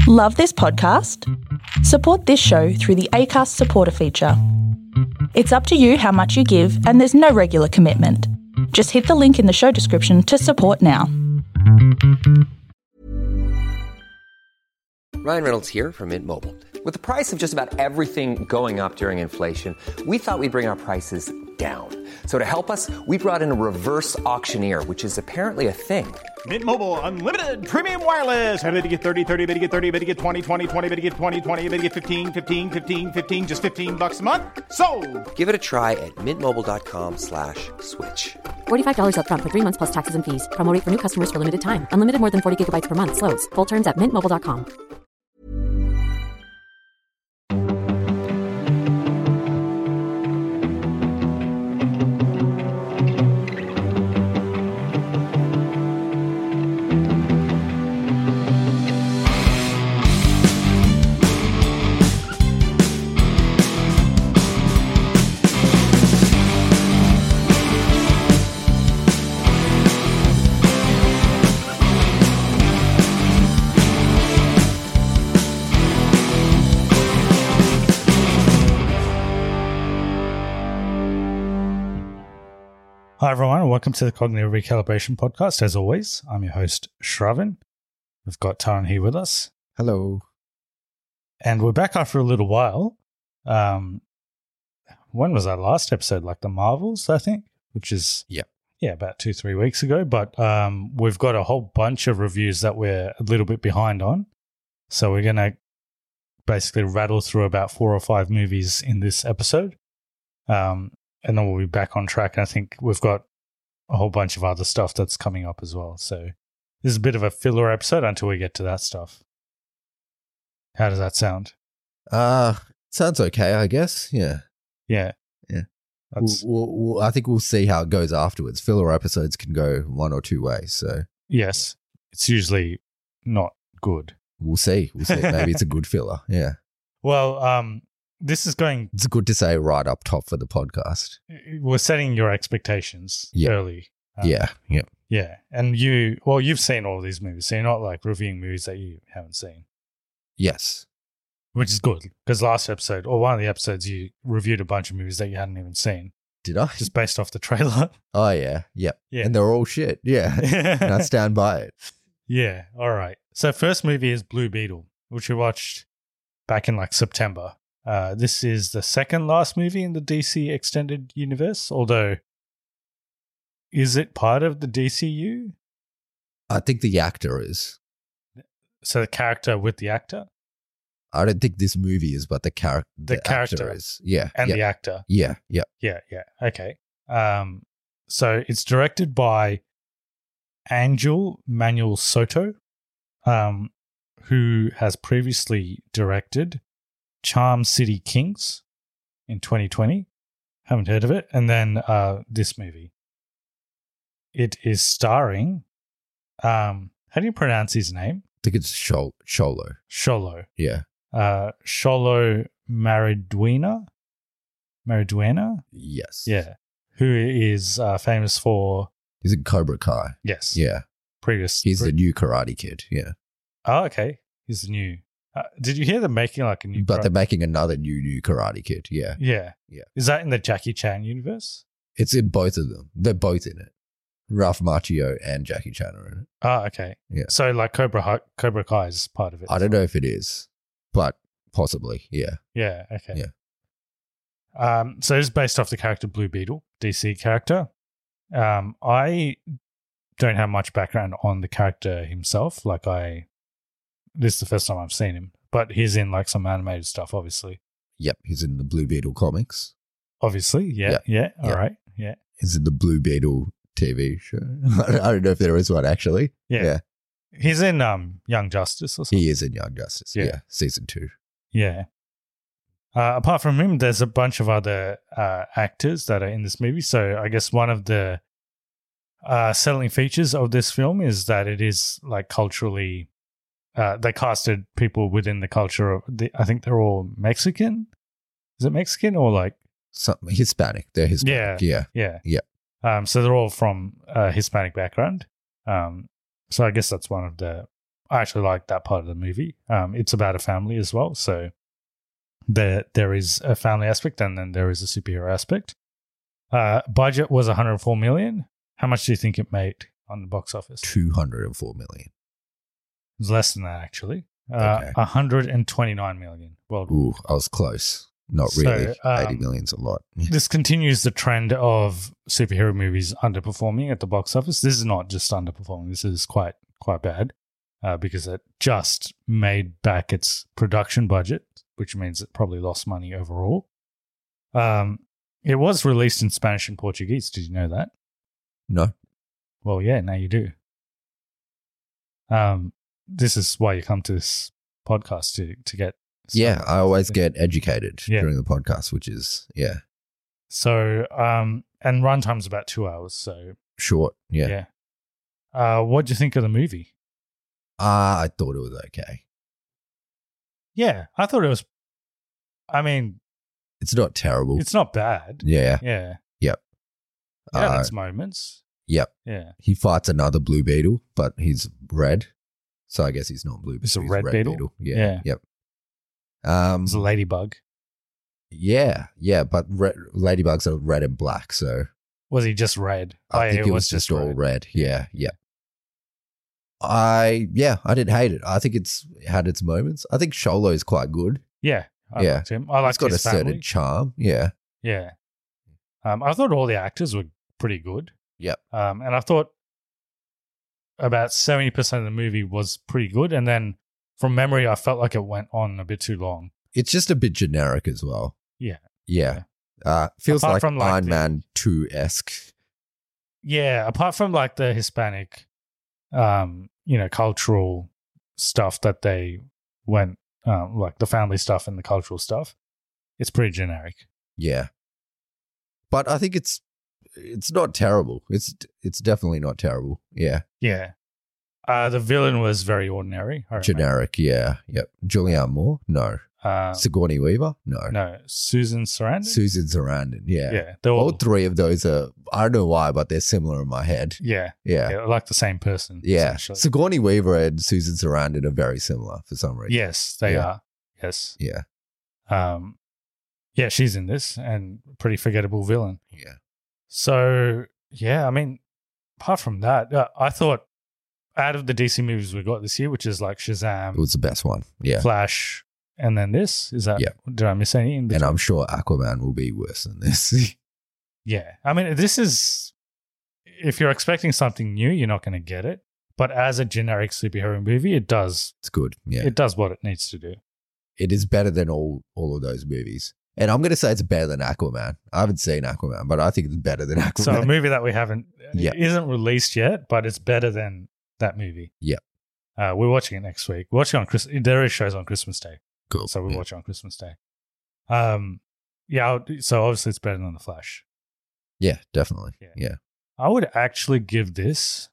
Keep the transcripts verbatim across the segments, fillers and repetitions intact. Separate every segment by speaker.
Speaker 1: Love this podcast? Support this show through the Acast supporter feature. It's up to you how much you give, and there's no regular commitment. Just hit the link in the show description to support now.
Speaker 2: Ryan Reynolds here from Mint Mobile. With the price of just about everything going up during inflation, we thought we'd bring our prices down. So to help us, we brought in a reverse auctioneer, which is apparently a thing.
Speaker 3: Mint Mobile Unlimited Premium Wireless. How to get thirty, thirty, how to get thirty, how to get twenty, twenty, twenty, how to get twenty, twenty, how to get fifteen, fifteen, fifteen, fifteen, just fifteen bucks a month? Sold!
Speaker 2: Give it a try at mintmobile.com slash switch.
Speaker 4: forty-five dollars up front for three months plus taxes and fees. Promo rate for new customers for limited time. Unlimited more than forty gigabytes per month. Slows full terms at mint mobile dot com.
Speaker 5: Hi everyone, and welcome to the Cognitive Recalibration Podcast. As always, I'm your host, Shravan. We've got Taran here with us.
Speaker 6: Hello.
Speaker 5: And we're back after a little while. Um, when was our last episode? Like the Marvels, I think, which is
Speaker 6: yeah,
Speaker 5: yeah, about two, three weeks ago. But um, we've got a whole bunch of reviews that we're a little bit behind on. So we're going to basically rattle through about four or five movies in this episode. Um, and then we'll be back on track. And I think we've got a whole bunch of other stuff that's coming up as well. So this is a bit of a filler episode until we get to that stuff. How does that sound?
Speaker 6: Uh, sounds okay, I guess. Yeah.
Speaker 5: Yeah.
Speaker 6: Yeah. We'll,
Speaker 5: That's,
Speaker 6: we'll, we'll, I think we'll see how it goes afterwards. Filler episodes can go one or two ways. So
Speaker 5: yes. It's usually not good.
Speaker 6: we'll see. We'll see. Maybe it's a good filler. Yeah.
Speaker 5: Well, um, this is going,
Speaker 6: It's good to say right up top for the podcast.
Speaker 5: we're setting your expectations
Speaker 6: Yeah.
Speaker 5: early. Um,
Speaker 6: Yeah. Yeah.
Speaker 5: Yeah. And you, well, you've seen all these movies, so you're not like reviewing movies that you haven't seen,
Speaker 6: Yes.
Speaker 5: which is good because last episode, or one of the episodes, you reviewed a bunch of movies that you hadn't even seen
Speaker 6: Did I?
Speaker 5: just based off the trailer.
Speaker 6: Oh, yeah. Yep.
Speaker 5: Yeah.
Speaker 6: And they're all shit. Yeah. And I stand by it.
Speaker 5: Yeah. All right. So first movie is Blue Beetle, which we watched back in like September. Uh, this is the second last movie in the D C extended universe, although is it part of the D C U?
Speaker 6: I think the actor is.
Speaker 5: So the character with the actor
Speaker 6: I don't think this movie is, but the, char-
Speaker 5: The
Speaker 6: the
Speaker 5: character.
Speaker 6: actor is. Yeah.
Speaker 5: and
Speaker 6: yeah.
Speaker 5: the actor.
Speaker 6: Yeah. Yeah.
Speaker 5: Yeah, yeah. Okay. Um, so it's directed by Angel Manuel Soto, um, who has previously directed Charm City Kings in twenty twenty. Haven't heard of it. And then uh, this movie. It is starring, um, how do you pronounce his name?
Speaker 6: I think it's Shol- Sholo.
Speaker 5: Sholo.
Speaker 6: Yeah.
Speaker 5: Uh, Sholo Mariduena? Mariduena?
Speaker 6: Yes.
Speaker 5: Yeah. Who is uh, famous for,
Speaker 6: He's in Cobra Kai.
Speaker 5: yes,
Speaker 6: Yeah.
Speaker 5: previous.
Speaker 6: He's
Speaker 5: pre-
Speaker 6: the new Karate Kid. Yeah.
Speaker 5: Oh, okay. He's the new. Uh, did you hear them making like a new?
Speaker 6: But
Speaker 5: pro-
Speaker 6: they're making another new, new Karate Kid. Yeah.
Speaker 5: yeah,
Speaker 6: Yeah.
Speaker 5: Is that in the Jackie Chan universe?
Speaker 6: It's in both of them. They're both in it. Ralph Macchio and Jackie Chan are in it.
Speaker 5: Oh, okay.
Speaker 6: Yeah.
Speaker 5: So like Cobra Hi- Cobra Kai is part of it.
Speaker 6: I don't know if it is, but possibly. Yeah.
Speaker 5: Yeah. Okay.
Speaker 6: Yeah.
Speaker 5: Um. So it's based off the character Blue Beetle, D C character. Um. I don't have much background on the character himself. Like I, this is the first time I've seen him, but he's in like some animated stuff, obviously.
Speaker 6: Yep. He's in the Blue Beetle comics.
Speaker 5: Obviously. Yeah.
Speaker 6: Yeah.
Speaker 5: Yeah. All
Speaker 6: Yeah.
Speaker 5: right. Yeah.
Speaker 6: He's in the Blue Beetle T V show. I don't know if there is one actually.
Speaker 5: Yeah.
Speaker 6: Yeah.
Speaker 5: He's in um Young Justice or something.
Speaker 6: He is in Young Justice.
Speaker 5: Yeah.
Speaker 6: Yeah. Season two.
Speaker 5: Yeah. Uh, apart from him, there's a bunch of other uh, actors that are in this movie. So I guess one of the uh, selling features of this film is that it is like culturally, uh, they casted people within the culture of, the, I think they're all Mexican. Is it Mexican or like?
Speaker 6: Some Hispanic. They're Hispanic. Yeah.
Speaker 5: Yeah.
Speaker 6: Yeah.
Speaker 5: Um, so they're all from a Hispanic background. Um, so I guess that's one of the I actually like that part of the movie. Um, it's about a family as well, so there there is a family aspect and then there is a superhero aspect. Uh, budget was one hundred four million. How much do you think it made on the box office?
Speaker 6: two hundred four million.
Speaker 5: It's less than that, actually. Uh,
Speaker 6: Okay.
Speaker 5: one hundred twenty-nine million worldwide.
Speaker 6: Ooh, I was close. Not
Speaker 5: So,
Speaker 6: really.
Speaker 5: um,
Speaker 6: eighty million's a lot.
Speaker 5: This continues the trend of superhero movies underperforming at the box office. This is not just underperforming. This is quite quite bad uh, because it just made back its production budget, which means it probably lost money overall. Um, it was released in Spanish and Portuguese. Did you know that?
Speaker 6: No.
Speaker 5: Well, yeah, now you do. Um, this is why you come to this podcast to to get.
Speaker 6: Yeah,
Speaker 5: some-
Speaker 6: I always get educated
Speaker 5: Yeah.
Speaker 6: during the podcast, which is, yeah,
Speaker 5: So, um, and runtime's about two hours. So,
Speaker 6: short. Yeah.
Speaker 5: yeah. Uh, what do you think of the movie?
Speaker 6: Ah, I thought it was okay.
Speaker 5: Yeah, I thought it was. I mean,
Speaker 6: It's not terrible.
Speaker 5: it's not bad.
Speaker 6: yeah.
Speaker 5: Yeah,
Speaker 6: Yep.
Speaker 5: it had
Speaker 6: Uh,
Speaker 5: its moments.
Speaker 6: yep.
Speaker 5: Yeah,
Speaker 6: He fights another blue beetle, but he's red. So I guess he's not blue.
Speaker 5: It's a
Speaker 6: he's
Speaker 5: red beetle?
Speaker 6: Yeah.
Speaker 5: Yeah.
Speaker 6: Yep. Um,
Speaker 5: it's a ladybug.
Speaker 6: yeah. Yeah. But red, ladybugs are red and black. So
Speaker 5: Was he just red?
Speaker 6: I
Speaker 5: Oh, yeah,
Speaker 6: think it was just all
Speaker 5: red.
Speaker 6: red. Yeah. Yeah. I, yeah, I didn't hate it. I think it's had its moments. I think Sholo is quite good.
Speaker 5: Yeah, I
Speaker 6: Yeah.
Speaker 5: liked him. I
Speaker 6: It's
Speaker 5: liked
Speaker 6: got a
Speaker 5: his
Speaker 6: certain
Speaker 5: family.
Speaker 6: charm. Yeah.
Speaker 5: Yeah, um, I thought all the actors were pretty good.
Speaker 6: Yep.
Speaker 5: Um, and I thought about seventy percent of the movie was pretty good, and then from memory, I felt like it went on a bit too long.
Speaker 6: It's just a bit generic as well.
Speaker 5: Yeah.
Speaker 6: Yeah. Uh, feels
Speaker 5: Apart
Speaker 6: like
Speaker 5: from, like,
Speaker 6: Iron
Speaker 5: the-
Speaker 6: Man two-esque.
Speaker 5: Yeah, apart from like the Hispanic, um, you know, cultural stuff that they went, um, like the family stuff and the cultural stuff, it's pretty generic.
Speaker 6: Yeah. But I think it's it's not terrible. It's it's definitely not terrible. Yeah.
Speaker 5: Yeah. Uh, the villain was very ordinary. I remember.
Speaker 6: Generic. Yeah. Yep. Julianne Moore? No.
Speaker 5: Uh,
Speaker 6: Sigourney Weaver? No.
Speaker 5: no, Susan Sarandon.
Speaker 6: Susan Sarandon. Yeah.
Speaker 5: Yeah, they're
Speaker 6: All
Speaker 5: all.
Speaker 6: three of those are, I don't know why, but they're similar in my head.
Speaker 5: Yeah,
Speaker 6: Yeah.
Speaker 5: yeah, like the same person.
Speaker 6: Yeah.
Speaker 5: essentially.
Speaker 6: Sigourney Weaver and Susan Sarandon are very similar for some reason.
Speaker 5: Yes, they
Speaker 6: Yeah.
Speaker 5: are. Yes.
Speaker 6: Yeah.
Speaker 5: Um, yeah, she's in this and pretty forgettable villain.
Speaker 6: Yeah.
Speaker 5: So yeah, I mean, apart from that, uh, I thought out of the D C movies we got this year, which is like Shazam,
Speaker 6: It was the best one. Yeah.
Speaker 5: Flash, and then this, is that?
Speaker 6: Yeah.
Speaker 5: Did I miss any? In
Speaker 6: And
Speaker 5: between?
Speaker 6: I'm sure Aquaman will be worse than this.
Speaker 5: Yeah, I mean, this is if you're expecting something new, you're not going to get it. But as a generic superhero movie, it does
Speaker 6: It's good. Yeah.
Speaker 5: it does what it needs to do.
Speaker 6: It is better than all all of those movies. And I'm going to say it's better than Aquaman. I haven't seen Aquaman, but I think it's better than Aquaman.
Speaker 5: So a movie that we haven't
Speaker 6: Yeah.
Speaker 5: isn't released yet, but it's better than that movie.
Speaker 6: Yeah.
Speaker 5: Uh, we're watching it next week. We're watching on Chris. There is shows on Christmas Day,
Speaker 6: Cool.
Speaker 5: so we
Speaker 6: Yeah.
Speaker 5: watch it on Christmas Day. Um, yeah. I'll- So obviously it's better than The Flash.
Speaker 6: Yeah, definitely.
Speaker 5: Yeah.
Speaker 6: Yeah.
Speaker 5: I would actually give this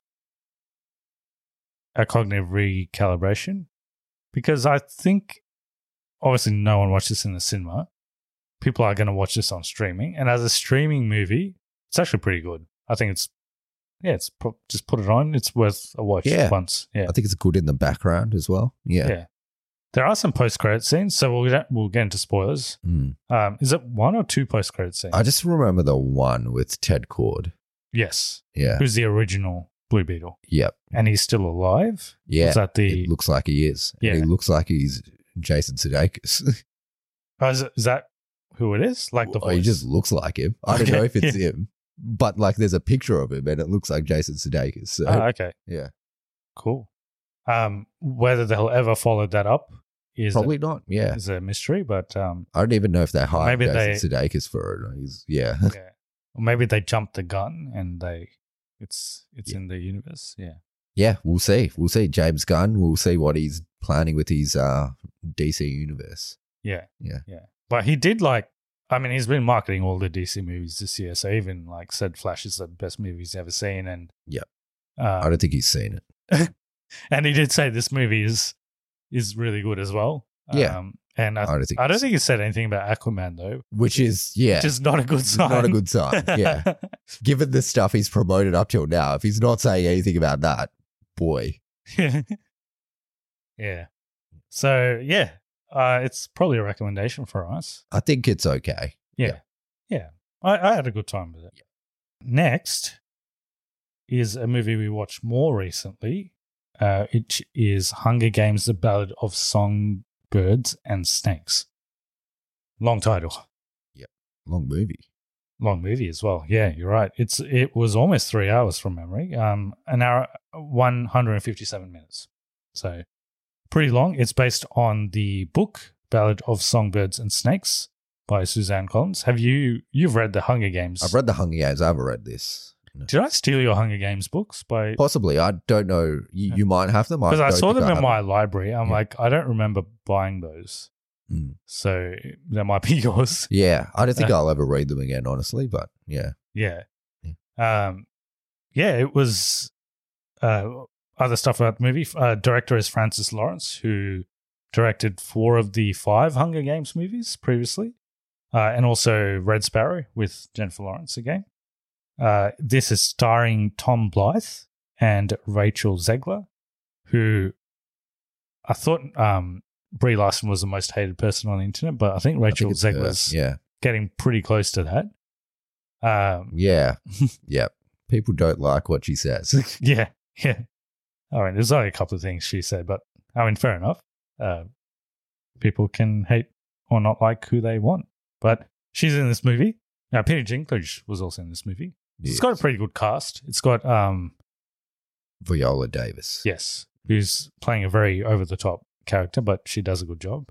Speaker 5: a cognitive recalibration because I think obviously no one watched this in the cinema. People are going to watch this on streaming, and as a streaming movie, it's actually pretty good. I think it's yeah, it's pro- just put it on. It's worth a watch
Speaker 6: Yeah.
Speaker 5: once. Yeah,
Speaker 6: I think it's good in the background as well. Yeah.
Speaker 5: yeah. There are some post credit scenes, so we'll get, we'll get into spoilers.
Speaker 6: Mm.
Speaker 5: Um, is it one or two post credit scenes?
Speaker 6: I just remember the one with Ted Cord.
Speaker 5: yes.
Speaker 6: Yeah.
Speaker 5: Who's the original Blue Beetle,
Speaker 6: Yep.
Speaker 5: and he's still alive.
Speaker 6: Yeah.
Speaker 5: Is that the
Speaker 6: It looks like he is.
Speaker 5: Yeah.
Speaker 6: And he looks like he's Jason Sudeikis.
Speaker 5: Oh, is, it, is that who it is? Like the
Speaker 6: Well, he
Speaker 5: voice?
Speaker 6: just looks like him. I don't
Speaker 5: Okay.
Speaker 6: know if it's
Speaker 5: Yeah.
Speaker 6: him, but like there's a picture of him and it looks like Jason Sudeikis. So,
Speaker 5: Oh, okay,
Speaker 6: yeah.
Speaker 5: cool. Um, whether they'll ever follow that up is
Speaker 6: Probably not.
Speaker 5: a,
Speaker 6: Yeah.
Speaker 5: is a mystery, but um,
Speaker 6: I don't even know if they hired
Speaker 5: Maybe
Speaker 6: Jason
Speaker 5: they-
Speaker 6: Sudeikis for it. He's, yeah.
Speaker 5: yeah, or maybe they jumped the gun and they it's it's
Speaker 6: Yeah.
Speaker 5: in the universe. Yeah,
Speaker 6: Yeah, we'll see. We'll see. James Gunn, we'll see what he's planning with his uh, D C universe.
Speaker 5: yeah,
Speaker 6: Yeah.
Speaker 5: yeah. But he did like. I mean, he's been marketing all the D C movies this year, so even like said Flash is the best movie he's ever seen, and
Speaker 6: Yep.
Speaker 5: uh,
Speaker 6: I don't think he's seen it.
Speaker 5: and he did say this movie is is really good as well.
Speaker 6: Yeah.
Speaker 5: um, and I,
Speaker 6: I don't think
Speaker 5: I don't
Speaker 6: he's-
Speaker 5: think he said anything about Aquaman though,
Speaker 6: Which is, yeah,
Speaker 5: which is not a good sign.
Speaker 6: not a good sign. Yeah. Given the stuff he's promoted up till now, if he's not saying anything about that, boy.
Speaker 5: Yeah. So, yeah, uh, it's probably a recommendation for us.
Speaker 6: I think it's okay.
Speaker 5: Yeah. Yeah. I, I had a good time with it. Yeah. Next is a movie we watched more recently. Uh, it is Hunger Games: The Ballad of Songbirds and Snakes. Long title.
Speaker 6: Yep. Long movie.
Speaker 5: Long movie as well. Yeah, you're right. It's It was almost three hours from memory. Um, an hour, one hundred fifty-seven minutes. So pretty long. It's based on the book Ballad of Songbirds and Snakes by Suzanne Collins. Have you, you've read the Hunger Games?
Speaker 6: I've read the Hunger Games. I haven't read this. No.
Speaker 5: Did I steal your Hunger Games books? by?
Speaker 6: Possibly. I don't know. You, you might have them.
Speaker 5: Because I,
Speaker 6: don't
Speaker 5: saw
Speaker 6: think
Speaker 5: them
Speaker 6: I
Speaker 5: in
Speaker 6: have
Speaker 5: my
Speaker 6: them.
Speaker 5: library. I'm
Speaker 6: Yeah.
Speaker 5: like, I don't remember buying those.
Speaker 6: Mm.
Speaker 5: So that might be yours.
Speaker 6: Yeah. I don't think
Speaker 5: Uh,
Speaker 6: I'll ever read them again, honestly, but yeah.
Speaker 5: Yeah. Um, yeah, it was uh, other stuff about the movie. Uh, director is Francis Lawrence, who directed four of the five Hunger Games movies previously, uh, and also Red Sparrow with Jennifer Lawrence again. Uh, this is starring Tom Blythe and Rachel Zegler, who I thought um, Brie Larson was the most hated person on the internet, but I think
Speaker 6: I
Speaker 5: Rachel
Speaker 6: think it's her.
Speaker 5: Zegler's
Speaker 6: Yeah.
Speaker 5: getting pretty close to that. Um,
Speaker 6: Yeah. yeah. People don't like what she says.
Speaker 5: Yeah, yeah. I mean, there's only a couple of things she said, but I mean, fair enough. Uh, people can hate or not like who they want, but she's in this movie. Now, Peter Dinklage was also in this movie.
Speaker 6: Yes.
Speaker 5: It's got a pretty good cast. It's got, um,
Speaker 6: Viola Davis.
Speaker 5: yes, who's playing a very over-the-top character, but she does a good job.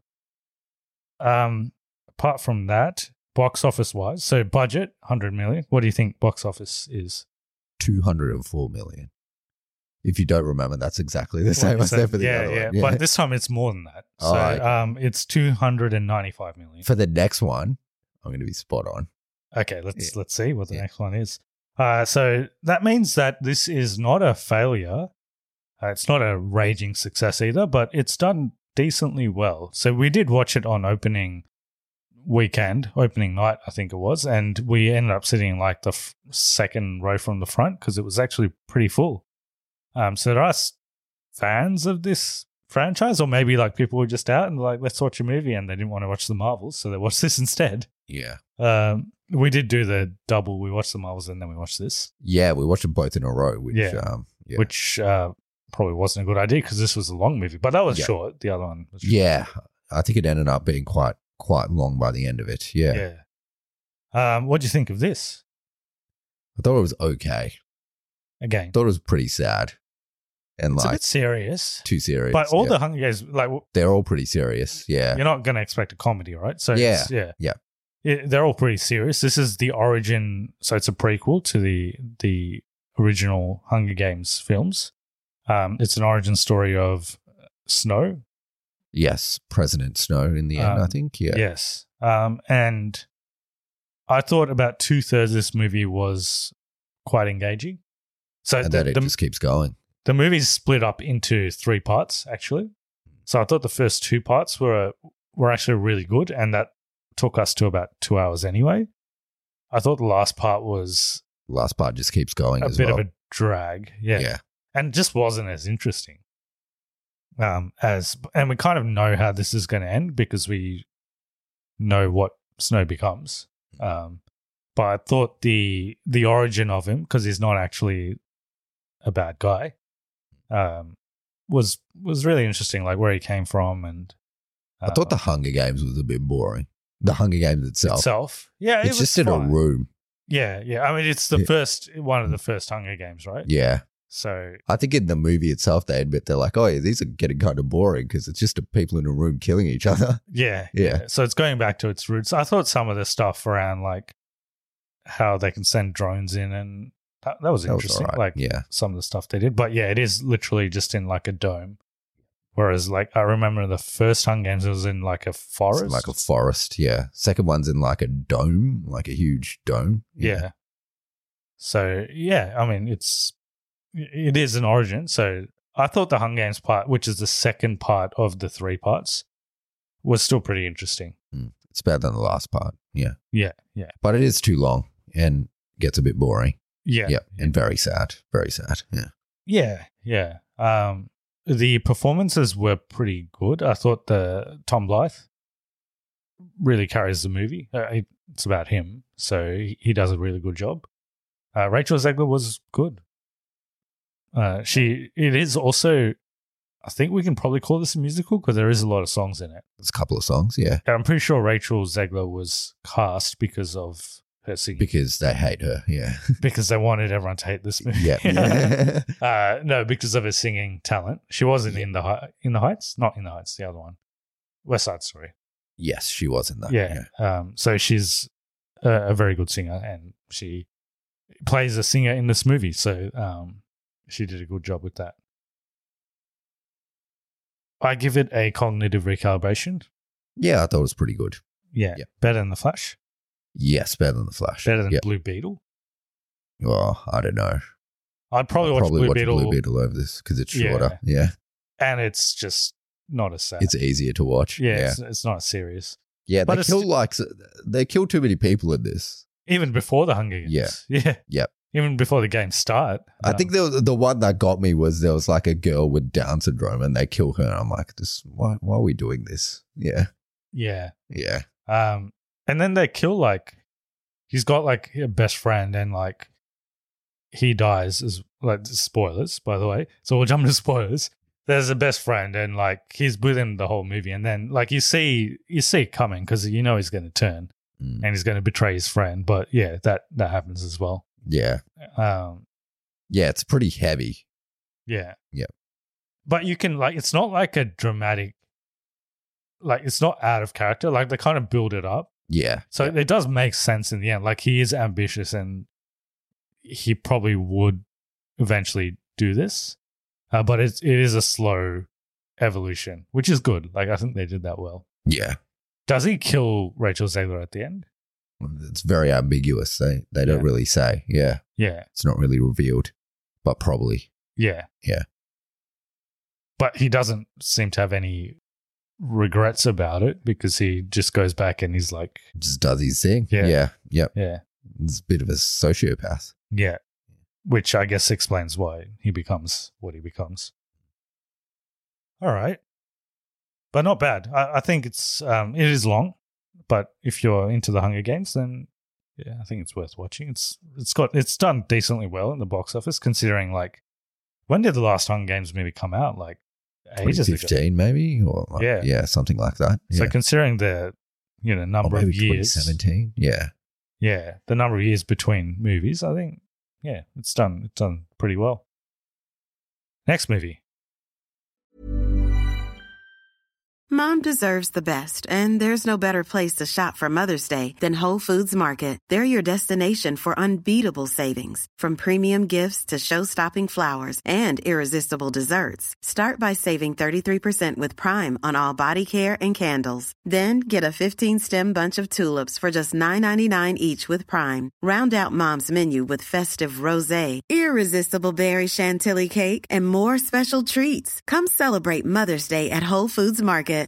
Speaker 5: Um, apart from that, box office-wise, so budget, one hundred million. What do you think box office is?
Speaker 6: two hundred four million. If you don't remember, that's exactly the
Speaker 5: Well,
Speaker 6: same I
Speaker 5: so-
Speaker 6: said for the
Speaker 5: yeah,
Speaker 6: other
Speaker 5: yeah.
Speaker 6: one. Yeah.
Speaker 5: But this time it's more than that.
Speaker 6: Oh,
Speaker 5: So
Speaker 6: okay.
Speaker 5: um, it's two hundred ninety-five million.
Speaker 6: For the next one, I'm going to be spot on.
Speaker 5: Okay, let's
Speaker 6: Yeah.
Speaker 5: let's see what the
Speaker 6: Yeah.
Speaker 5: next one is. Uh, so that means that this is not a failure. Uh, it's not a raging success either, but it's done decently well. So we did watch it on opening weekend, opening night, I think it was, and we ended up sitting in like the f- second row from the front because it was actually pretty full. Um, so there are s- fans of this franchise, or maybe like people were just out and like, let's watch a movie, and they didn't want to watch the Marvels, so they watched this instead.
Speaker 6: Yeah.
Speaker 5: Um, we did do the double. We watched the Marvels and then we watched this,
Speaker 6: Yeah, we watched them both in a row, which,
Speaker 5: Yeah.
Speaker 6: um, yeah.
Speaker 5: which uh, probably wasn't a good idea because this was a long movie, but that was
Speaker 6: Yeah.
Speaker 5: short. The other one was short.
Speaker 6: yeah, I think it ended up being quite quite long by the end of it. Yeah.
Speaker 5: Yeah. Um, what do you think of this?
Speaker 6: I thought it was okay.
Speaker 5: Again,
Speaker 6: I thought it was pretty sad and
Speaker 5: it's a
Speaker 6: like
Speaker 5: bit serious,
Speaker 6: too serious.
Speaker 5: but all
Speaker 6: yeah.
Speaker 5: the Hunger Games, like w-
Speaker 6: They're all pretty serious. Yeah.
Speaker 5: you're not going to expect a comedy, right? So
Speaker 6: Yeah.
Speaker 5: it's- yeah,
Speaker 6: Yeah.
Speaker 5: Yeah, they're all pretty serious. This is the origin, so it's a prequel to the the original Hunger Games films. Um, it's an origin story of Snow.
Speaker 6: Yes, President Snow in the end,
Speaker 5: Um,
Speaker 6: I think. Yeah.
Speaker 5: Yes. Um, and I thought about two thirds of this movie was quite engaging. So
Speaker 6: And
Speaker 5: the,
Speaker 6: then it
Speaker 5: the,
Speaker 6: just keeps going.
Speaker 5: the movie's split up into three parts, actually. So I thought the first two parts were were actually really good, and that took us to about two hours anyway. I thought the last part was
Speaker 6: Last part just keeps going
Speaker 5: a
Speaker 6: as
Speaker 5: bit
Speaker 6: well.
Speaker 5: of a drag. Yeah.
Speaker 6: yeah.
Speaker 5: And just wasn't as interesting. Um, as and we kind of know how this is going to end because we know what Snow becomes. Um, but I thought the the origin of him, because he's not actually a bad guy, um, was was really interesting. Like where he came from, and
Speaker 6: I thought the
Speaker 5: uh,
Speaker 6: Hunger Games was a bit boring. The Hunger Games itself.
Speaker 5: itself. Yeah, it
Speaker 6: it's
Speaker 5: was
Speaker 6: just in a
Speaker 5: fine.
Speaker 6: room.
Speaker 5: Yeah, yeah. I mean, it's the
Speaker 6: Yeah.
Speaker 5: first one of the first Hunger Games, right?
Speaker 6: Yeah.
Speaker 5: So
Speaker 6: I think in the movie itself, they admit they're like, oh, yeah, these are getting kind of boring because it's just the people in a room killing each other.
Speaker 5: yeah,
Speaker 6: Yeah.
Speaker 5: So it's going back to its roots. I thought some of the stuff around like how they can send drones in and that, that was
Speaker 6: That was
Speaker 5: interesting.
Speaker 6: alright,
Speaker 5: Like
Speaker 6: yeah.
Speaker 5: some of the stuff they did, but yeah, it is literally just in like a dome. Whereas like I remember the first Hunger Games it was in like a
Speaker 6: It's
Speaker 5: forest.
Speaker 6: like a forest. Yeah. Second one's in like a dome, like a huge dome.
Speaker 5: yeah. So yeah, I mean it's it is an origin. So I thought the Hunger Games part, which is the second part of the three parts, was still pretty interesting.
Speaker 6: Mm. It's better than the last part. Yeah.
Speaker 5: Yeah, yeah,
Speaker 6: But it is too long and gets a bit boring.
Speaker 5: yeah,
Speaker 6: Yeah. And very sad. Very sad. Yeah.
Speaker 5: yeah, yeah. Um, the performances were pretty good. I thought the Tom Blythe really carries the movie. Uh, it's about him, so he, he does a really good job. Uh, Rachel Zegler was good. Uh, she it is also, I think we can probably call this a musical because there is a lot of songs in it.
Speaker 6: There's a couple of songs, yeah.
Speaker 5: And I'm pretty sure Rachel Zegler was cast because of her singing.
Speaker 6: Because they hate her, yeah.
Speaker 5: Because they wanted everyone to hate this movie.
Speaker 6: Yeah.
Speaker 5: uh, no, because of her singing talent. She wasn't in the Hi- in the Heights, not in the Heights. The other one, West Side Story.
Speaker 6: Yes, she was in that.
Speaker 5: Yeah.
Speaker 6: yeah.
Speaker 5: Um. So she's a, a very good singer, and she plays a singer in this movie. So um, she did a good job with that. I give it a cognitive recalibration.
Speaker 6: Yeah, I thought it was pretty good.
Speaker 5: Yeah.
Speaker 6: Yeah.
Speaker 5: Better than The Flash.
Speaker 6: Yes, better than The Flash.
Speaker 5: Better than
Speaker 6: yeah.
Speaker 5: Blue Beetle.
Speaker 6: Well, I don't know.
Speaker 5: I'd probably
Speaker 6: I'll
Speaker 5: watch
Speaker 6: probably
Speaker 5: Blue
Speaker 6: watch
Speaker 5: Beetle.
Speaker 6: Blue Beetle over this because it's
Speaker 5: Yeah.
Speaker 6: shorter. Yeah.
Speaker 5: And it's just not as sad.
Speaker 6: It's easier to watch.
Speaker 5: yeah,
Speaker 6: Yeah.
Speaker 5: It's, it's not as serious.
Speaker 6: Yeah,
Speaker 5: But
Speaker 6: they
Speaker 5: it's
Speaker 6: kill
Speaker 5: st-
Speaker 6: like they kill too many people in this.
Speaker 5: Even before the Hunger Games.
Speaker 6: Yeah.
Speaker 5: Yeah.
Speaker 6: Yep.
Speaker 5: Even before the games start.
Speaker 6: I
Speaker 5: um,
Speaker 6: think there was, the one that got me was there was like a girl with Down syndrome and they kill her. And I'm like, this why why are we doing this? Yeah.
Speaker 5: Yeah.
Speaker 6: Yeah.
Speaker 5: Um, and then they kill like he's got like a best friend and like he dies as like spoilers, by the way. So we'll jump to spoilers. There's a best friend and like he's with him the whole movie, and then like you see you see it coming because you know he's going to turn
Speaker 6: Mm.
Speaker 5: and he's going to betray his friend. But yeah, that that happens as well.
Speaker 6: Yeah.
Speaker 5: Um,
Speaker 6: Yeah, it's pretty heavy.
Speaker 5: yeah,
Speaker 6: Yeah.
Speaker 5: But you can like it's not like a dramatic, like it's not out of character. Like they kind of build it up.
Speaker 6: Yeah.
Speaker 5: So
Speaker 6: yeah.
Speaker 5: it does make sense in the end. Like he is ambitious and he probably would eventually do this, uh, but it's, it is a slow evolution, which is good. Like I think they did that well.
Speaker 6: Yeah.
Speaker 5: Does he kill Rachel Zegler at the end?
Speaker 6: It's very ambiguous. They they don't
Speaker 5: Yeah.
Speaker 6: really say. Yeah.
Speaker 5: Yeah.
Speaker 6: It's not really revealed, but probably.
Speaker 5: Yeah.
Speaker 6: Yeah.
Speaker 5: But he doesn't seem to have any regrets about it because he just goes back and he's like,
Speaker 6: Just does his thing.
Speaker 5: Yeah.
Speaker 6: Yeah. Yep.
Speaker 5: yeah,
Speaker 6: It's a bit of a sociopath.
Speaker 5: yeah. Which I guess explains why he becomes what he becomes. All right. But not bad. I, I think it's um, it is long, but if you're into the Hunger Games, then yeah, I think it's worth watching. It's it's got it's done decently well in the box office, considering like when did the last Hunger Games movie come out? Like ages
Speaker 6: twenty
Speaker 5: ago.
Speaker 6: fifteen maybe? Or like,
Speaker 5: Yeah.
Speaker 6: yeah, something like that.
Speaker 5: So
Speaker 6: yeah.
Speaker 5: considering the you know
Speaker 6: Or
Speaker 5: number
Speaker 6: maybe
Speaker 5: of years,
Speaker 6: twenty seventeen. Yeah.
Speaker 5: yeah, the number of years between movies, I think yeah, it's done it's done pretty well. Next movie.
Speaker 7: Mom deserves the best, and there's no better place to shop for Mother's Day than Whole Foods Market. They're your destination for unbeatable savings, from premium gifts to show-stopping flowers and irresistible desserts. Start by saving thirty-three percent with Prime on all body care and candles. Then get a fifteen-stem bunch of tulips for just nine ninety-nine each with Prime. Round out Mom's menu with festive rosé, irresistible berry chantilly cake, and more special treats. Come celebrate Mother's Day at Whole Foods Market.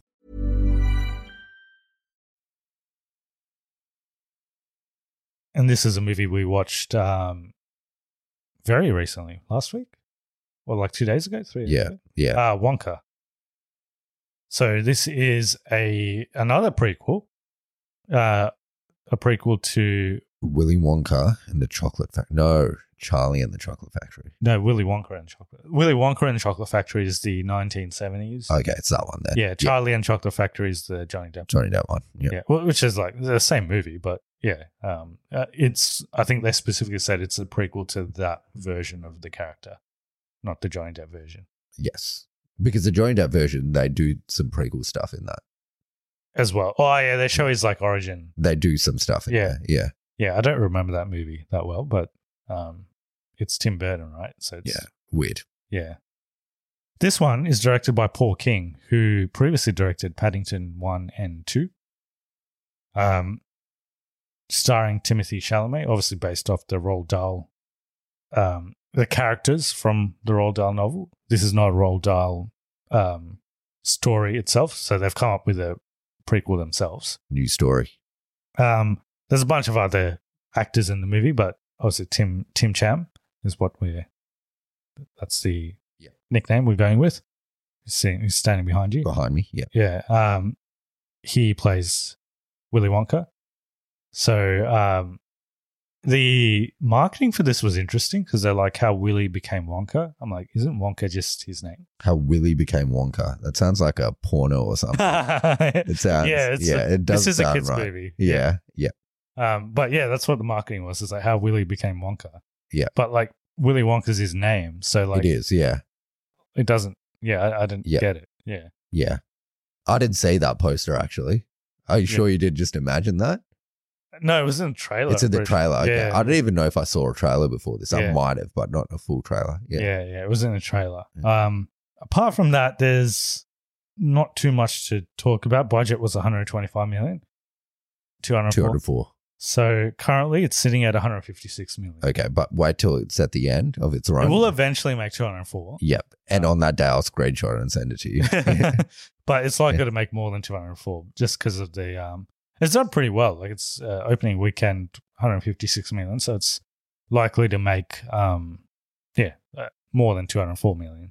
Speaker 5: And this is a movie we watched um, very recently, last week, or like two days ago, three days
Speaker 6: Yeah.
Speaker 5: ago.
Speaker 6: Yeah.
Speaker 5: Uh, Wonka. So this is a another prequel, uh, a prequel to
Speaker 6: Willy Wonka and the Chocolate Factory. No, Charlie and the Chocolate Factory.
Speaker 5: no Willy Wonka and Chocolate. Willy Wonka and the Chocolate Factory is the nineteen seventies.
Speaker 6: Okay, it's that one then.
Speaker 5: Yeah, Charlie and Chocolate Factory is the Johnny Depp.
Speaker 6: Johnny Depp one. Yeah.
Speaker 5: Yeah, well, which is like the same movie, but yeah, um, uh, it's. I think they specifically said it's a prequel to that version of the character, not the Johnny Depp version
Speaker 6: Yes. Because the Johnny Depp version, they do some prequel stuff in that.
Speaker 5: as well. Oh yeah, they show his like origin.
Speaker 6: They do some stuff in
Speaker 5: Yeah.
Speaker 6: there. Yeah.
Speaker 5: Yeah, I don't remember that movie that well, but um, it's Tim Burton, right? So it's,
Speaker 6: Yeah. Weird.
Speaker 5: yeah. This one is directed by Paul King, who previously directed Paddington one and two. Um, starring Timothy Chalamet, obviously based off the Roald Dahl, um, the characters from the Roald Dahl novel. This is not a Roald Dahl um, story itself, so they've come up with a prequel themselves.
Speaker 6: New story.
Speaker 5: Um, there's a bunch of other actors in the movie, but obviously Tim Tim Cham is what we're. That's the
Speaker 6: Yeah.
Speaker 5: nickname we're going with. who's, sitting, who's standing behind you.
Speaker 6: Behind me, yeah.
Speaker 5: Yeah. Um, he plays Willy Wonka. So um, the marketing for this was interesting because they're like how Willy became Wonka. I'm like, isn't Wonka just his name?
Speaker 6: How Willy became Wonka. That sounds like a porno or something. It sounds,
Speaker 5: yeah, it's
Speaker 6: yeah,
Speaker 5: a,
Speaker 6: it does
Speaker 5: this is a
Speaker 6: sound
Speaker 5: kid's
Speaker 6: right.
Speaker 5: movie.
Speaker 6: Yeah, yeah.
Speaker 5: Um, but yeah, that's what the marketing was. It's like how Willy became Wonka.
Speaker 6: Yeah.
Speaker 5: But like Willy Wonka's his name. So like
Speaker 6: it is, yeah.
Speaker 5: It doesn't, yeah, I, I didn't
Speaker 6: Yeah.
Speaker 5: get it. Yeah.
Speaker 6: Yeah. I didn't see that poster actually. Are you
Speaker 5: Yeah.
Speaker 6: sure you did just imagine that?
Speaker 5: No, it was in the trailer.
Speaker 6: It's in the
Speaker 5: Bridget.
Speaker 6: trailer. Okay.
Speaker 5: Yeah.
Speaker 6: I don't even know if I saw a trailer before this. I
Speaker 5: Yeah.
Speaker 6: might have, but not a full trailer.
Speaker 5: Yeah.
Speaker 6: Yeah.
Speaker 5: yeah, yeah, it was in the trailer.
Speaker 6: Yeah.
Speaker 5: Um, apart from that, there's not too much to talk about. Budget was one hundred twenty-five million, two hundred four.
Speaker 6: two hundred four.
Speaker 5: So currently it's sitting at one hundred fifty-six million.
Speaker 6: Okay, but wait till it's at the end of its run.
Speaker 5: It will eventually make two hundred four.
Speaker 6: Yep. And on that day, I'll screenshot it and send it to you.
Speaker 5: But it's likely to make more than two hundred four just because of the um it's done pretty well. Like it's uh, opening weekend one hundred fifty-six million, so it's likely to make um yeah, uh, more than two hundred four million.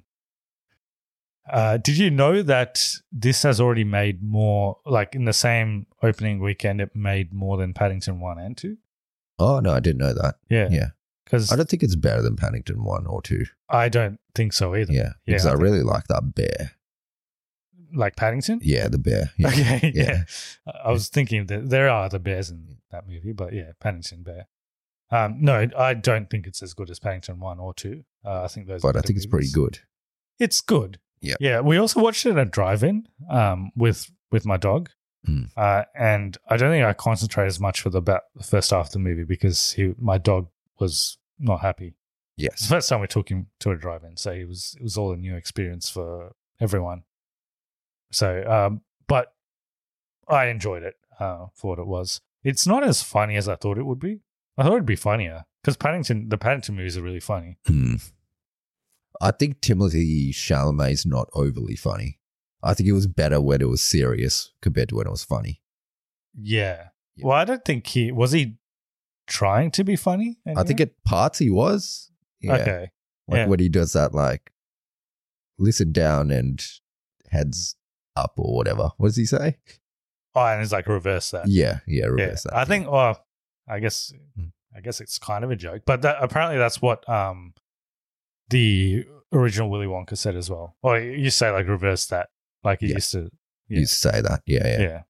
Speaker 5: Uh, did you know that this has already made more, like in the same opening weekend, it made more than Paddington one and two?
Speaker 6: Oh, no, I didn't know that.
Speaker 5: Yeah.
Speaker 6: Yeah.
Speaker 5: Because
Speaker 6: I don't think it's better than Paddington one or two.
Speaker 5: I don't think so either.
Speaker 6: Yeah. Because
Speaker 5: I
Speaker 6: I
Speaker 5: think-
Speaker 6: really like that bear.
Speaker 5: Like Paddington?
Speaker 6: Yeah, the bear. Yeah.
Speaker 5: Okay, yeah.
Speaker 6: Yeah.
Speaker 5: I was thinking that there are other bears in that movie, but yeah, Paddington Bear. Um, no, I don't think it's as good as Paddington one or two. Uh, I think those. are
Speaker 6: But I
Speaker 5: better
Speaker 6: think it's pretty
Speaker 5: movies.
Speaker 6: good.
Speaker 5: It's good.
Speaker 6: Yeah.
Speaker 5: Yeah. We also watched it at drive-in um, with with my dog,
Speaker 6: Mm.
Speaker 5: uh, and I don't think I concentrated as much for the about the first half of the movie because he my dog was not happy. It's the
Speaker 6: Yes.
Speaker 5: first time we took him to a drive-in, so it was it was all a new experience for everyone. So, um, but I enjoyed it uh, for what it was. It's not as funny as I thought it would be. I thought it'd be funnier because Paddington, the Paddington movies are really funny.
Speaker 6: Mm. I think Timothée Chalamet's not overly funny. I think it was better when it was serious compared to when it was funny.
Speaker 5: Yeah.
Speaker 6: Yeah.
Speaker 5: Well, I don't think he was he trying to be funny.
Speaker 6: I think at parts he was. Yeah.
Speaker 5: Okay.
Speaker 6: Like
Speaker 5: yeah.
Speaker 6: when he does that, like, listen down and heads up or whatever. What does he say?
Speaker 5: Oh, and it's like reverse that.
Speaker 6: Yeah, yeah,
Speaker 5: Yeah.
Speaker 6: reverse that.
Speaker 5: I think. Oh, I guess.
Speaker 6: Hmm.
Speaker 5: I guess it's kind of a joke, but that, apparently that's what um the original Willy Wonka said as well. Or you say like reverse that, like he
Speaker 6: Yeah.
Speaker 5: used to.
Speaker 6: You used to say that. Yeah, yeah.
Speaker 5: Yeah.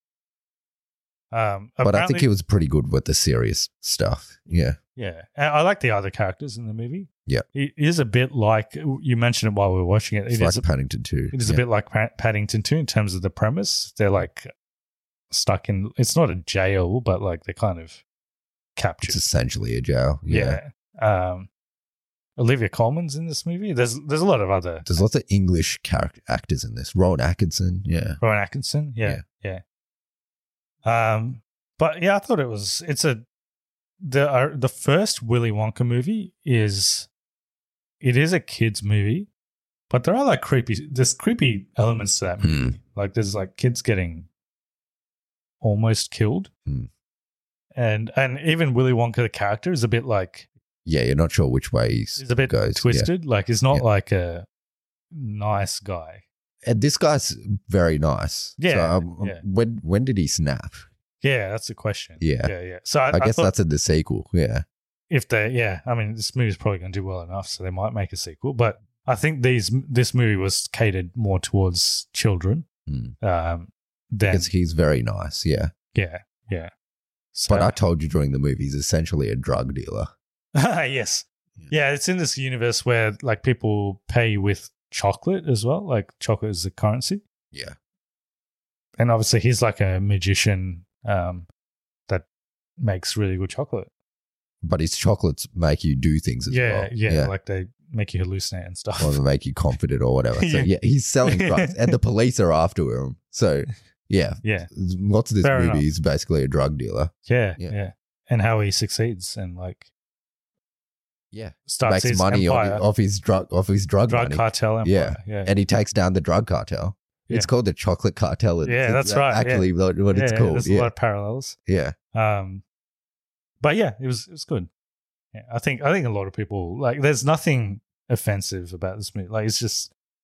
Speaker 5: Um,
Speaker 6: But I think
Speaker 5: apparently-
Speaker 6: he was pretty good with the serious stuff. Yeah.
Speaker 5: Yeah, and I like the other characters in the movie.
Speaker 6: Yeah.
Speaker 5: It is a bit like you mentioned it while we were watching it.
Speaker 6: It's
Speaker 5: It
Speaker 6: like
Speaker 5: is, a,
Speaker 6: Paddington too.
Speaker 5: it is
Speaker 6: yeah.
Speaker 5: a bit like Pa- Paddington two in terms of the premise. They're like stuck in. It's not a jail, but like they're kind of captured.
Speaker 6: It's essentially a jail. Yeah.
Speaker 5: yeah. Um, Olivia Colman's in this movie. There's there's a lot of other.
Speaker 6: There's lots of English character actors in this. Rowan Atkinson. Yeah.
Speaker 5: Rowan Atkinson. Yeah, yeah. Um, but yeah, I thought it was. It's a the uh, the first Willy Wonka movie is. It is a kids movie, but there are like creepy. There's creepy elements to that movie. Like there's like kids getting almost killed,
Speaker 6: Hmm.
Speaker 5: and and even Willy Wonka the character is a bit like
Speaker 6: Yeah, you're not sure which way he's
Speaker 5: he's a bit
Speaker 6: goes.
Speaker 5: twisted. Like he's not
Speaker 6: Yeah.
Speaker 5: like a nice guy.
Speaker 6: Yeah. And this guy's very nice.
Speaker 5: Yeah,
Speaker 6: So, um,
Speaker 5: yeah.
Speaker 6: When when did he snap?
Speaker 5: Yeah, that's the question.
Speaker 6: Yeah.
Speaker 5: yeah, yeah. So I,
Speaker 6: I,
Speaker 5: I
Speaker 6: guess
Speaker 5: thought
Speaker 6: that's in the sequel. Yeah.
Speaker 5: if they, yeah, I mean, this movie's probably going to do well enough, so they might make a sequel. But I think these this movie was catered more towards children.
Speaker 6: Mm.
Speaker 5: Um, than
Speaker 6: Because he's very nice. Yeah.
Speaker 5: yeah, yeah. So,
Speaker 6: But I told you during the movie, he's essentially a drug dealer.
Speaker 5: yes, yeah. It's in this universe where like people pay with chocolate as well. Like chocolate is the currency,
Speaker 6: Yeah.
Speaker 5: and obviously he's like a magician um, that makes really good chocolate.
Speaker 6: But his chocolates make you do things as
Speaker 5: Yeah,
Speaker 6: well.
Speaker 5: yeah, like they make you hallucinate and stuff.
Speaker 6: or they make you confident or whatever. So
Speaker 5: Yeah.
Speaker 6: yeah, he's selling drugs, and the police are after him. So yeah,
Speaker 5: yeah,
Speaker 6: lots of this
Speaker 5: Fair
Speaker 6: movie
Speaker 5: enough.
Speaker 6: is basically a drug dealer.
Speaker 5: yeah,
Speaker 6: Yeah.
Speaker 5: yeah, and how he succeeds and like
Speaker 6: Yeah,
Speaker 5: starts
Speaker 6: makes
Speaker 5: his
Speaker 6: money off,
Speaker 5: empire,
Speaker 6: off his drug off his drug,
Speaker 5: drug
Speaker 6: money.
Speaker 5: cartel empire.
Speaker 6: Yeah.
Speaker 5: yeah,
Speaker 6: And he takes down the drug cartel. It's
Speaker 5: Yeah.
Speaker 6: called the chocolate cartel. It's-
Speaker 5: Yeah,
Speaker 6: it's
Speaker 5: that's right,
Speaker 6: Actually, what what
Speaker 5: yeah,
Speaker 6: it's
Speaker 5: yeah,
Speaker 6: called.
Speaker 5: There's a
Speaker 6: Yeah,
Speaker 5: lot of parallels.
Speaker 6: yeah.
Speaker 5: Um, but yeah, it was it was good. Yeah, I think I think a lot of people like. There's nothing offensive about this movie. Like it's just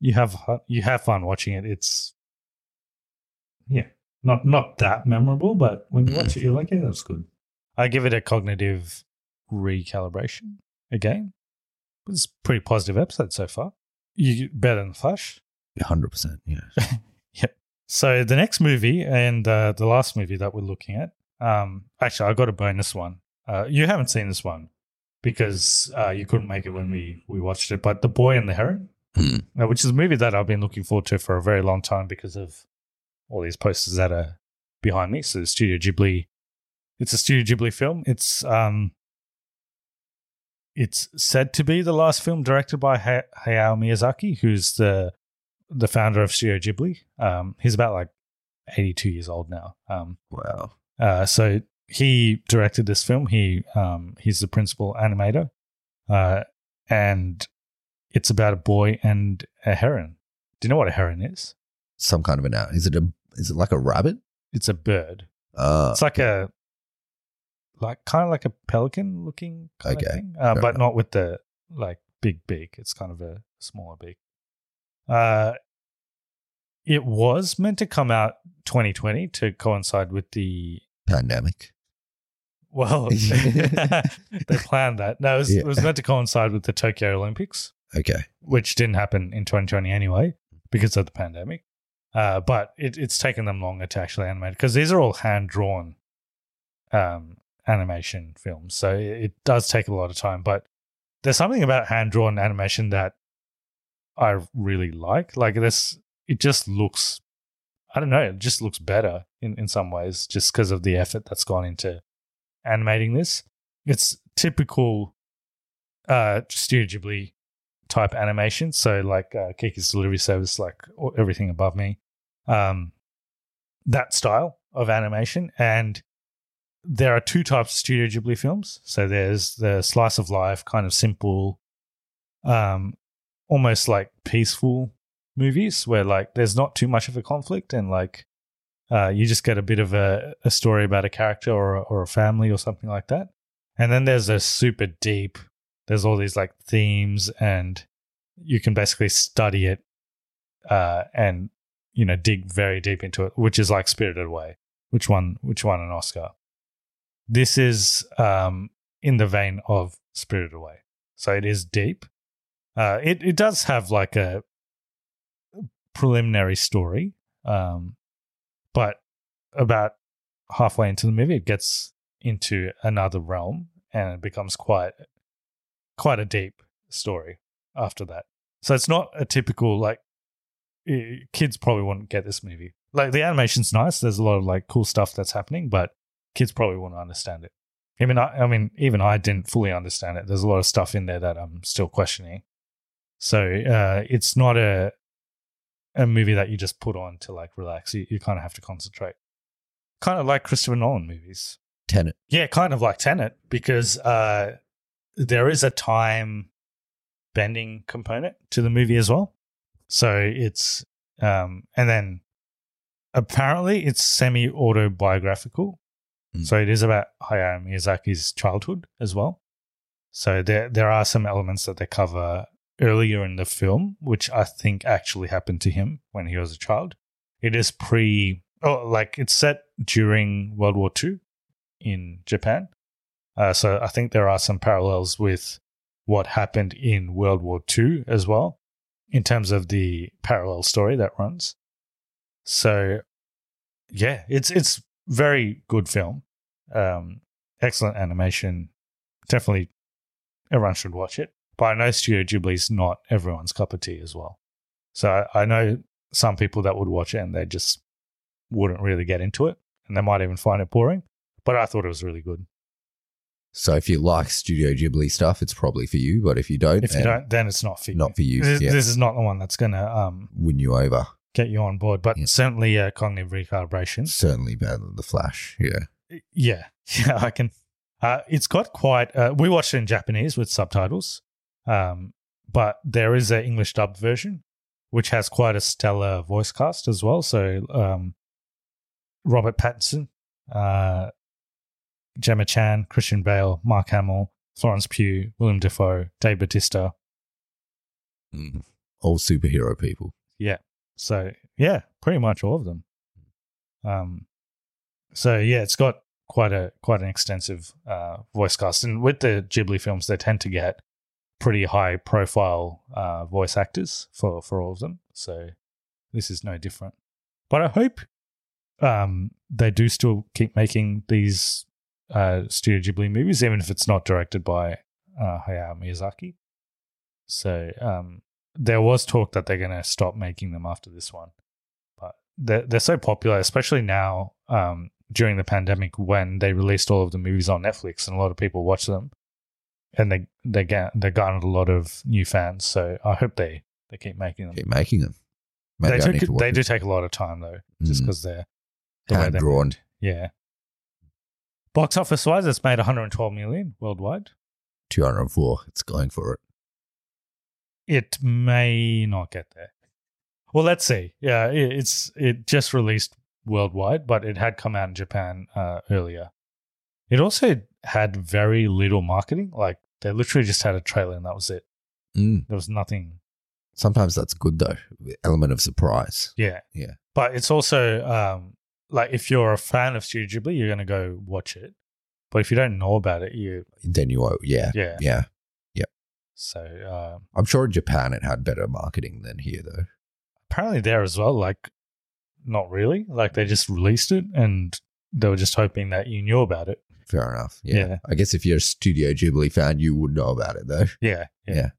Speaker 5: You have you have fun watching it. It's yeah, not not that memorable, but when you watch it, you're like, yeah, that's good. I give it a cognitive recalibration again. It's a pretty positive episode so far. You better than Flash.
Speaker 6: one hundred percent, yeah.
Speaker 5: Yep. So the next movie and uh, the last movie that we're looking at, um, actually, I got a bonus one. Uh, you haven't seen this one because uh, you couldn't make it when we, we watched it, but The Boy and the Heron,
Speaker 6: Mm.
Speaker 5: uh, which is a movie that I've been looking forward to for a very long time because of all these posters that are behind me. So Studio Ghibli, it's a Studio Ghibli film. It's um, it's said to be the last film directed by ha- Hayao Miyazaki, who's the the founder of Studio Ghibli. Um, he's about like eighty-two years old now. Um,
Speaker 6: Wow.
Speaker 5: uh, so he directed this film. He um, he's the principal animator, uh, and it's about a boy and a heron. Do you know what a heron is?
Speaker 6: Some kind of an out. Is it a? Is it like a rabbit?
Speaker 5: It's a bird.
Speaker 6: Uh,
Speaker 5: It's like a like kind of like a pelican looking kind
Speaker 6: Okay,
Speaker 5: of thing, uh,
Speaker 6: fair
Speaker 5: but
Speaker 6: enough.
Speaker 5: not with the like big beak. It's kind of a smaller beak. Uh, it was meant to come out twenty twenty to coincide with the
Speaker 6: pandemic.
Speaker 5: well, they planned that. No, it was,
Speaker 6: Yeah.
Speaker 5: it was meant to coincide with the Tokyo Olympics,
Speaker 6: Okay.
Speaker 5: which didn't happen in twenty twenty anyway because of the pandemic. Uh, but it, it's taken them longer to actually animate because these are all hand drawn um, animation films, so it, it does take a lot of time. But there's something about hand drawn animation that I really like. Like this, it just looks, I don't know, it just looks better in, in some ways just because of the effort that's gone into animating this. It's typical uh, Studio Ghibli type animation. So like uh, Kiki's Delivery Service, like everything above me, um, that style of animation. And there are two types of Studio Ghibli films. So there's the slice of life, kind of simple, um, almost like peaceful movies where like there's not too much of a conflict and like uh, you just get a bit of a, a story about a character or, or a family or something like that. And then there's a super deep, there's all these like themes and you can basically study it uh, and, you know, dig very deep into it, which is like Spirited Away, which won, which won an Oscar. This is um, in the vein of Spirited Away. So it is deep. Uh, it, it does have like a preliminary story, um, but about halfway into the movie, it gets into another realm and it becomes quite quite a deep story after that. So it's not a typical, like, eh, kids probably wouldn't get this movie. Like, the animation's nice. There's a lot of, like, cool stuff that's happening, but kids probably wouldn't understand it. I mean, I, I mean, even I didn't fully understand it. There's a lot of stuff in there that I'm still questioning. So uh, it's not a a movie that you just put on to, like, relax. You, you kind of have to concentrate. Kind of like Christopher Nolan movies.
Speaker 6: Tenet.
Speaker 5: Yeah, kind of like Tenet, because uh, there is a time bending component to the movie as well. So it's, um, and then apparently it's semi-autobiographical.
Speaker 6: Mm.
Speaker 5: So it is about Hayao Miyazaki's childhood as well. So there there are some elements that they cover earlier in the film, which I think actually happened to him when he was a child. It is pre, oh, like it's set during World War Two in Japan. Uh, so I think there are some parallels with what happened in World War Two as well, in terms of the parallel story that runs. So, yeah, it's it's very good film. Um, excellent animation. Definitely everyone should watch it. But I know Studio Ghibli's not everyone's cup of tea as well. So I, I know some people that would watch it and they just wouldn't really get into it. And they might even find it boring. But I thought it was really good.
Speaker 6: So if you like Studio Ghibli stuff, it's probably for you. But if you don't,
Speaker 5: If you don't, then it's not for you.
Speaker 6: not for you.
Speaker 5: This,
Speaker 6: yeah.
Speaker 5: this is not the one that's going to um,
Speaker 6: win you over.
Speaker 5: get you on board. But
Speaker 6: Yeah.
Speaker 5: certainly uh, cognitive recalibration.
Speaker 6: Certainly better than The Flash. Yeah.
Speaker 5: Yeah, yeah, I can. Uh, it's got quite. Uh, we watched it in Japanese with subtitles, um, but there is an English dub version, which has quite a stellar voice cast as well. So um, Robert Pattinson, uh, Gemma Chan, Christian Bale, Mark Hamill, Florence Pugh, Willem Dafoe, Dave Bautista.
Speaker 6: Mm. All superhero people.
Speaker 5: Yeah. So, yeah, pretty much all of them. Um. So, yeah, it's got quite a quite an extensive uh, voice cast. And with the Ghibli films, they tend to get pretty high profile uh, voice actors for, for all of them. So this is no different. But I hope um, they do still keep making these uh, Studio Ghibli movies, even if it's not directed by uh, Hayao Miyazaki. So um, there was talk that they're going to stop making them after this one. But they're, they're so popular, especially now um, during the pandemic when they released all of the movies on Netflix and a lot of people watch them. And they they get they garnered a lot of new fans, so I hope they, they keep making them.
Speaker 6: Keep making them. Maybe
Speaker 5: They,
Speaker 6: I need
Speaker 5: took,
Speaker 6: to watch
Speaker 5: they
Speaker 6: it.
Speaker 5: do take a lot of time though, just
Speaker 6: Mm.
Speaker 5: because they're the way
Speaker 6: Hand
Speaker 5: they're
Speaker 6: drawn.
Speaker 5: made. Yeah. Box office wise, it's made one hundred twelve million worldwide.
Speaker 6: two hundred four. It's going for it.
Speaker 5: It may not get there. Well, let's see. Yeah, it, it's it just released worldwide, but it had come out in Japan uh, earlier. It also had very little marketing. Like they literally just had a trailer and that was it.
Speaker 6: Mm.
Speaker 5: There was nothing.
Speaker 6: Sometimes that's good though. Element of surprise.
Speaker 5: Yeah.
Speaker 6: Yeah.
Speaker 5: But it's also um, like if you're a fan of Studio Ghibli, you're going to go watch it. But if you don't know about it, you
Speaker 6: Then you will. Yeah.
Speaker 5: Yeah.
Speaker 6: Yeah.
Speaker 5: so um,
Speaker 6: I'm sure in Japan it had better marketing than here though.
Speaker 5: apparently there as well. Like not really. Like they just released it and they were just hoping that you knew about it.
Speaker 6: Fair enough. Yeah.
Speaker 5: Yeah.
Speaker 6: I guess if you're a Studio Ghibli fan, you would know about it though.
Speaker 5: Yeah, yeah.
Speaker 6: Yeah.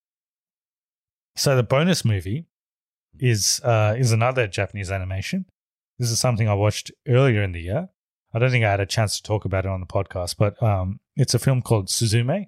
Speaker 5: So the bonus movie is uh, is another Japanese animation. This is something I watched earlier in the year. I don't think I had a chance to talk about it on the podcast, but um, it's a film called Suzume.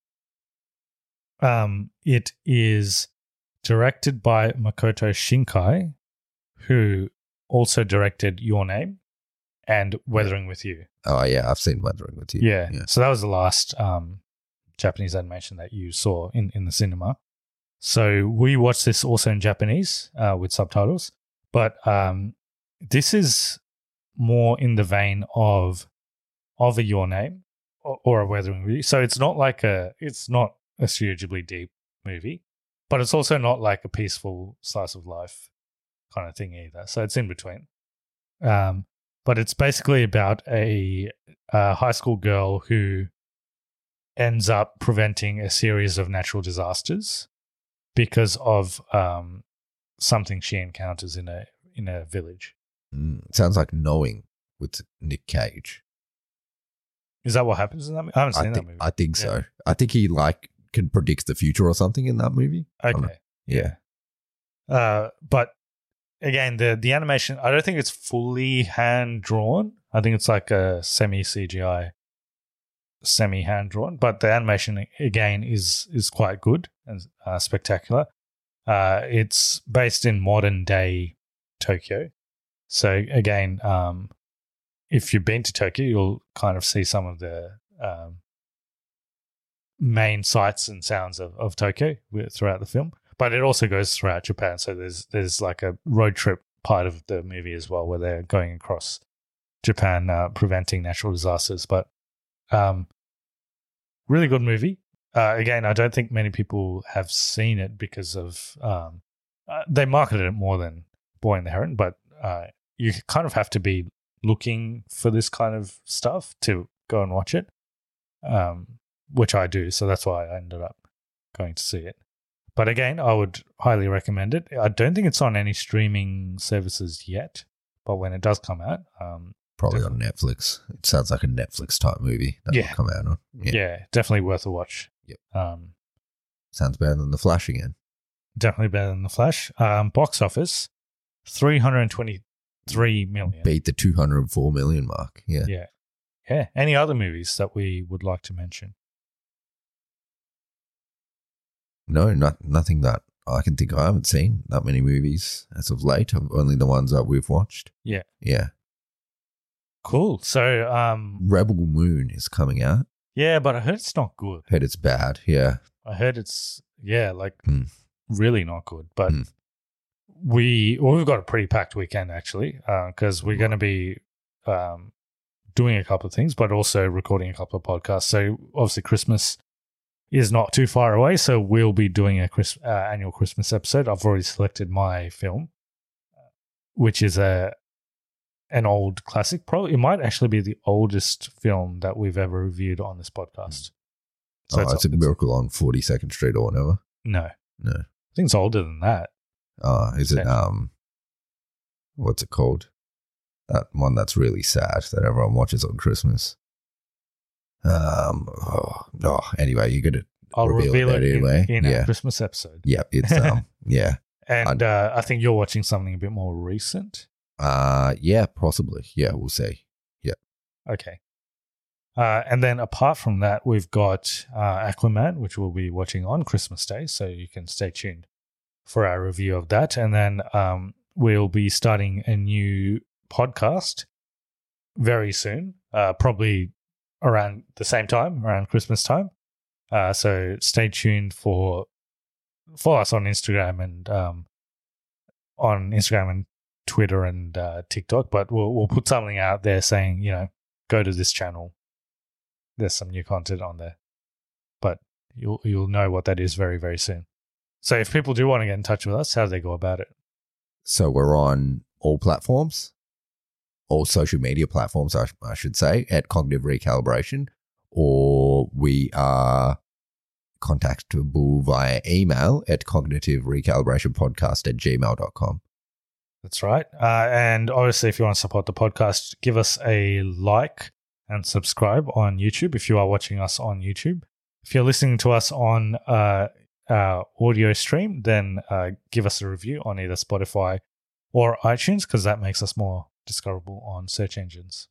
Speaker 5: Um, it is directed by Makoto Shinkai, who also directed Your Name and Weathering with You.
Speaker 6: Oh yeah, I've seen Weathering with You.
Speaker 5: Yeah.
Speaker 6: Yeah.
Speaker 5: So that was the last um, Japanese animation that you saw in, in the cinema. So we watched this also in Japanese uh, with subtitles, but um, this is more in the vein of of a Your Name or, or a Weathering with You. So it's not like a it's not a Studio Ghibli deep movie, but it's also not like a peaceful slice of life kind of thing either. So it's in between. Um, but it's basically about a, a high school girl who ends up preventing a series of natural disasters because of um, something she encounters in a in a village.
Speaker 6: Mm, sounds like Knowing with Nick Cage.
Speaker 5: Is that what happens in that movie? I haven't seen
Speaker 6: I
Speaker 5: that
Speaker 6: think,
Speaker 5: movie.
Speaker 6: I think
Speaker 5: Yeah.
Speaker 6: so. I think he like can predict the future or something in that movie. I'm
Speaker 5: Okay.
Speaker 6: not- yeah.
Speaker 5: Uh, but again, the the animation, I don't think it's fully hand drawn. I think it's like a semi C G I, semi hand drawn. But the animation again is is quite good and uh, spectacular. Uh, it's based in modern day Tokyo. So again, um, if you've been to Tokyo, you'll kind of see some of the um, main sights and sounds of, of Tokyo with- throughout the film. But it also goes throughout Japan. So there's there's like a road trip part of the movie as well, where they're going across Japan, uh, preventing natural disasters. But um, really good movie. Uh, again, I don't think many people have seen it because of um, uh, they marketed it more than Boy and the Heron, but uh, you kind of have to be looking for this kind of stuff to go and watch it, um, which I do. So that's why I ended up going to see it. But again, I would highly recommend it. I don't think it's on any streaming services yet, but when it does come out, um,
Speaker 6: Probably on Netflix. It sounds like a Netflix type movie that
Speaker 5: Yeah.
Speaker 6: will come out on.
Speaker 5: yeah.
Speaker 6: Yeah.
Speaker 5: definitely worth a watch.
Speaker 6: Yep.
Speaker 5: Um,
Speaker 6: Sounds better than The Flash again.
Speaker 5: definitely better than The Flash. Um, box office, three hundred twenty-three million.
Speaker 6: Beat the two hundred four million mark. Yeah.
Speaker 5: Yeah. Yeah. Any other movies that we would like to mention?
Speaker 6: No, not nothing that I can think of. I haven't seen that many movies as of late. Only the ones that we've watched.
Speaker 5: Yeah.
Speaker 6: Yeah.
Speaker 5: Cool. So, um,
Speaker 6: Rebel Moon is coming out.
Speaker 5: yeah, but I heard it's not good.
Speaker 6: Heard it's bad. Yeah.
Speaker 5: I heard it's, yeah, like
Speaker 6: Hmm.
Speaker 5: really not good. But
Speaker 6: Hmm.
Speaker 5: we, well, we've got a pretty packed weekend actually, because we're going to be um, doing a couple of things, but also recording a couple of podcasts. So obviously Christmas is not too far away, so we'll be doing a Chris, uh, annual Christmas episode. I've already selected my film, which is a an old classic. Probably it might actually be the oldest film that we've ever reviewed on this podcast. So
Speaker 6: oh,
Speaker 5: it's,
Speaker 6: it's a Miracle on forty-second Street or whatever.
Speaker 5: No,
Speaker 6: No.
Speaker 5: I think it's older than that.
Speaker 6: Uh, is it,
Speaker 5: Yeah.
Speaker 6: um, what's it called? That one that's really sad that everyone watches on Christmas. Um, oh, oh anyway, you got to
Speaker 5: I'll
Speaker 6: reveal,
Speaker 5: reveal
Speaker 6: that
Speaker 5: it
Speaker 6: anyway.
Speaker 5: in, in
Speaker 6: yeah.
Speaker 5: our Christmas episode.
Speaker 6: Yeah, it's, um, yeah.
Speaker 5: And uh, I think you're watching something a bit more recent.
Speaker 6: Uh, yeah, possibly. Yeah, we'll see. Yeah.
Speaker 5: Okay. Uh, and then apart from that, we've got uh, Aquaman, which we'll be watching on Christmas Day, so you can stay tuned for our review of that. And then um, we'll be starting a new podcast very soon, uh, probably around the same time, around Christmas time. Uh, so stay tuned for follow us on Instagram and um, on Instagram and Twitter and uh, TikTok. But we'll we'll put something out there saying, you know, go to this channel. There's some new content on there, but you'll you'll know what that is very very soon. So if people do want to get in touch with us, how do they go about it?
Speaker 6: So we're on all platforms, all social media platforms, I, I should say, at Cognitive Recalibration, or we are contactable via email at cognitiverecalibrationpodcast at gmail dot com.
Speaker 5: That's right. Uh, and obviously, if you want to support the podcast, give us a like and subscribe on YouTube if you are watching us on YouTube. If you're listening to us on uh, our audio stream, then uh, give us a review on either Spotify or iTunes, because that makes us more discoverable on search engines.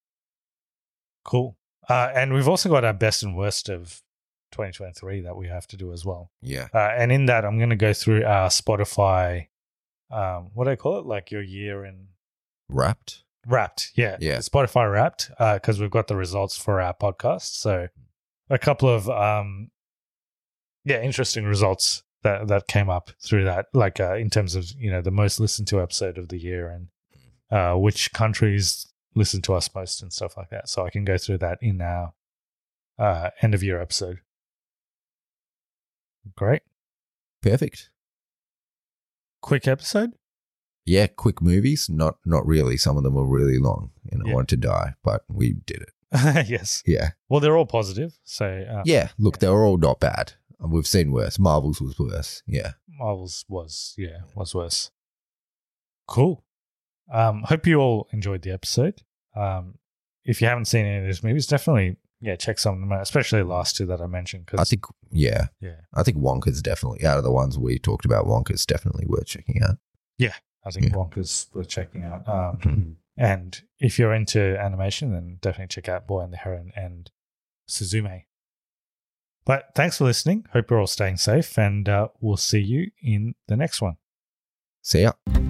Speaker 5: Cool. Uh, and we've also got our best and worst of twenty twenty-three that we have to do as well.
Speaker 6: Yeah.
Speaker 5: Uh, and in that, I'm going to go through our Spotify, um, what do I call it? Like your year in...
Speaker 6: Wrapped?
Speaker 5: Wrapped, yeah.
Speaker 6: Yeah.
Speaker 5: Spotify Wrapped, because uh, we've got the results for our podcast. So a couple of, um, yeah, interesting results that, that came up through that, like uh, in terms of, you know, the most listened to episode of the year and uh, which countries listen to us most and stuff like that. So I can go through that in our uh, end of year episode. Great.
Speaker 6: Perfect.
Speaker 5: Quick episode?
Speaker 6: Yeah, quick movies. Not not really. Some of them were really long and I
Speaker 5: Yeah.
Speaker 6: wanted to die, but we did it.
Speaker 5: Yes.
Speaker 6: Yeah.
Speaker 5: Well, they're all positive. So uh,
Speaker 6: Yeah, look, they were all not bad. And we've seen worse. Marvel's was worse. Yeah.
Speaker 5: Marvel's was, yeah, was worse. Cool. Um, hope you all enjoyed the episode. Um, if you haven't seen any of these movies, definitely, yeah, check some of them out, especially the last two that I mentioned. Cause,
Speaker 6: I think, yeah.
Speaker 5: yeah,
Speaker 6: I think Wonka's definitely, out of the ones we talked about, Wonka's definitely worth checking out.
Speaker 5: yeah, I think
Speaker 6: Yeah.
Speaker 5: Wonka's worth checking out. Um,
Speaker 6: Mhm.
Speaker 5: and if you're into animation, then definitely check out Boy and the Heron and Suzume. But thanks for listening. Hope you're all staying safe, and uh, we'll see you in the next one.
Speaker 6: See ya.